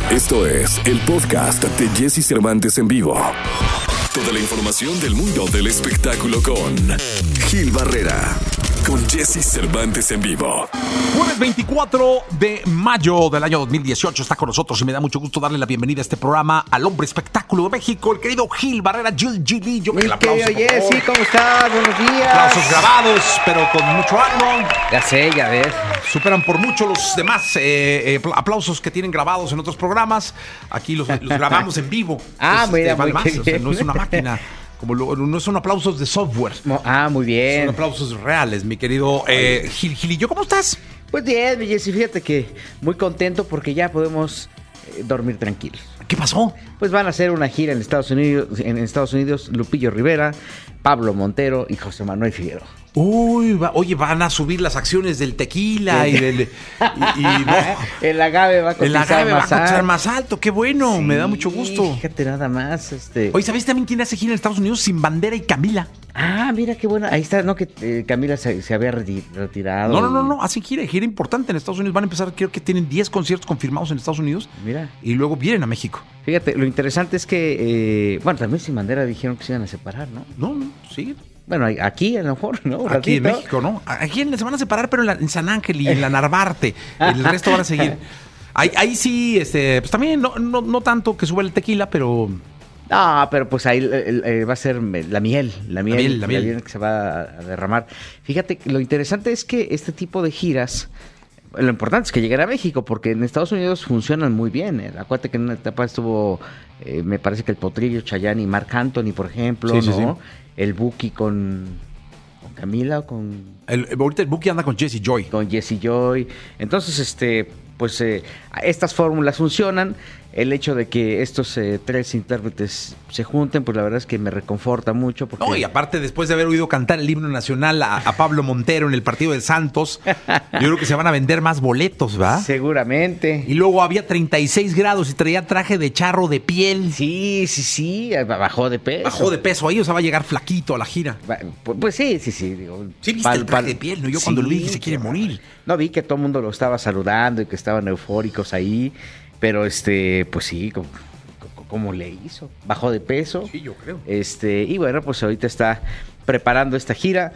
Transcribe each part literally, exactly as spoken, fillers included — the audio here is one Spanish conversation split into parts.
Esto es el podcast de Jesse Cervantes en vivo. Toda la información del mundo del espectáculo con Gil Barrera, con Jesse Cervantes en vivo. Jueves veinticuatro de mayo del año dos mil dieciocho está con nosotros y me da mucho gusto darle la bienvenida a este programa al hombre espectáculo de México, el querido Gil Barrera, Gil Gilillo. Mi querido Jesse, ¿cómo estás? Buenos días. Aplausos grabados, pero con mucho ánimo. Ya sé, ya ves. Superan por mucho los demás eh, eh, aplausos que tienen grabados en otros programas. Aquí los, los grabamos en vivo. Ah, Entonces, mira, este, vale muy más, bien. o sea, no es una máquina. Como lo, no son aplausos de software. Ah, muy bien. Son aplausos reales, mi querido eh, Gil Gilillo. ¿Cómo estás? Pues bien, mi Jesse, fíjate que muy contento porque ya podemos eh, dormir tranquilos. ¿Qué pasó? Pues van a hacer una gira en Estados Unidos, en Estados Unidos, Lupillo Rivera, Pablo Montero y José Manuel Figueroa. Uy, va, oye, van a subir las acciones del tequila y del... Y, y, no. El agave va a El cotizar agave va a más cotizar alto. más alto. Qué bueno, Sí, me da mucho gusto. Fíjate nada más. Este... Oye, ¿sabes también quién hace gira en Estados Unidos? Sin Bandera y Camila. Ah, mira qué bueno. Ahí está, ¿no? Que eh, Camila se, se había reti- retirado. No, no, no, y- no, hacen gira, gira importante en Estados Unidos. Van a empezar, creo que tienen diez conciertos confirmados en Estados Unidos. Mira. Y luego vienen a México. Fíjate, lo interesante es que, eh, bueno, también Sin Bandera dijeron que se iban a separar, ¿no? No, no, sí. Bueno, aquí a lo mejor, ¿no? Un Aquí en ratito. México, ¿no? Aquí en- se van a separar, pero en, la- en San Ángel y en la Narvarte. El resto van a seguir. Ahí, ahí sí, este, pues también no, no, no tanto que sube el tequila, pero... No, pero pues ahí el- el- va a ser la miel, la miel, miel, la miel. que se va a derramar. Fíjate, lo interesante es que este tipo de giras, lo importante es que lleguen a México, porque en Estados Unidos funcionan muy bien. ¿eh? Acuérdate que en una etapa estuvo, eh, me parece que el Potrillo, Chayanne y Marc Anthony, por ejemplo, Sí, sí, ¿no? sí. El Buki con, con Camila o con... El, ahorita el Buki anda con Jesse Joy. con Jesse Joy. Entonces, este, pues eh, estas fórmulas funcionan. El hecho de que estos eh, tres intérpretes se junten, pues la verdad es que me reconforta mucho. Porque... No, y aparte, después de haber oído cantar el himno nacional a, a Pablo Montero en el partido del Santos, yo creo que se van a vender más boletos, ¿va? Seguramente. Y luego había treinta y seis grados y traía traje de charro de piel. Sí, sí, sí, bajó de peso. Bajó de peso ahí, o sea, va a llegar flaquito a la gira. Va- Pues, pues sí, sí, sí. Digo, Sí, viste el traje de piel, ¿no? Yo cuando lo vi dije, se quiere qué morir. bárbaro. No, vi que todo el mundo lo estaba saludando y que estaban eufóricos ahí. Pero, este, pues sí, como, como le hizo. Bajó de peso. Sí, yo creo. Este, y bueno, pues ahorita está preparando esta gira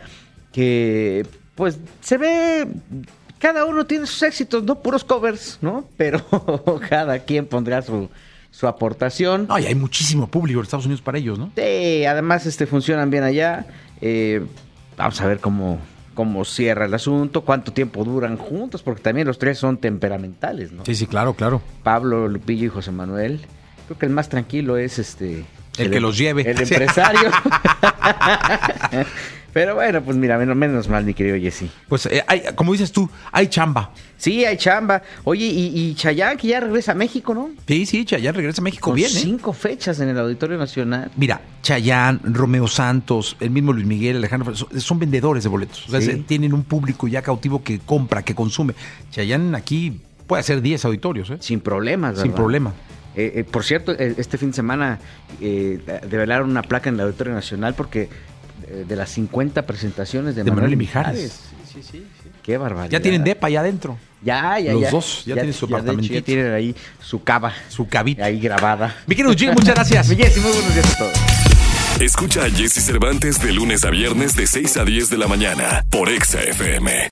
que, pues, se ve, cada uno tiene sus éxitos, no puros covers, ¿no? Pero cada quien pondrá su, su aportación. No, y hay muchísimo público en Estados Unidos para ellos, ¿no? Sí, además, este, funcionan bien allá. Eh, vamos a ver cómo, cómo cierra el asunto, cuánto tiempo duran juntos, porque también los tres son temperamentales, ¿no? Sí, sí, claro, claro. Pablo, Lupillo y José Manuel. Creo que el más tranquilo es este... El que los lleve. El empresario. Pero bueno, pues mira, menos, menos mal, mi querido Jesse. Pues, eh, hay, como dices tú, hay chamba. Sí, hay chamba. Oye, y, y Chayanne, que ya regresa a México, ¿no? Sí, sí, Chayanne regresa a México Con bien, ¿eh? cinco fechas en el Auditorio Nacional. Mira, Chayanne, Romeo Santos, el mismo Luis Miguel, Alejandro, son, son vendedores de boletos. O sea, Sí. se- tienen un público ya cautivo que compra, que consume. Chayanne aquí puede hacer diez auditorios, ¿eh? Sin problemas, ¿verdad? Sin problema. Eh, eh, por cierto, eh, este fin de semana eh, develaron una placa en el Auditorio Nacional porque eh, de las cincuenta presentaciones de, De Manuel Manuel y Mijares. Mijares. Sí, sí, sí. Qué barbaridad. Ya tienen depa allá adentro. Ya, ya, Los ya. dos ya tienen su de hecho, apartamentito. ya tienen ahí su cava Su cabita. ahí grabada. Mi querido Jim, muchas gracias. Mi Jessy, muy buenos días a todos. Escucha a Jesse Cervantes de lunes a viernes de seis a diez de la mañana por Exa F M.